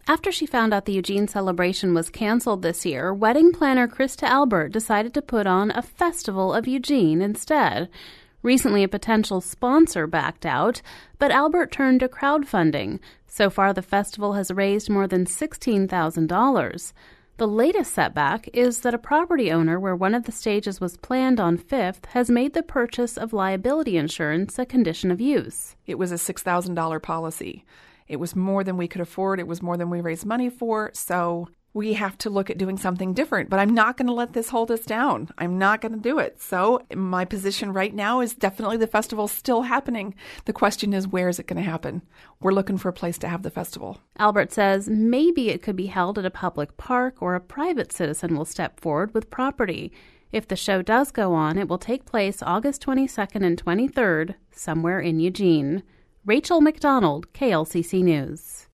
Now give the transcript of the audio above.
After she found out the Eugene celebration was canceled this year, wedding planner Krista Albert decided to put on a Festival of Eugene instead. Recently, a potential sponsor backed out, but Albert turned to crowdfunding. So far, the festival has raised more than $16,000. The latest setback is that a property owner where one of the stages was planned on 5th has made the purchase of liability insurance a condition of use. It was a $6,000 policy. It was more than we could afford. It was more than we raised money for. So we have to look at doing something different. But I'm not going to let this hold us down. I'm not going to do it. So my position right now is definitely the festival's still happening. The question is, where is it going to happen? We're looking for a place to have the festival. Albert says maybe it could be held at a public park or a private citizen will step forward with property. If the show does go on, it will take place August 22nd and 23rd, somewhere in Eugene. Rachel McDonald, KLCC News.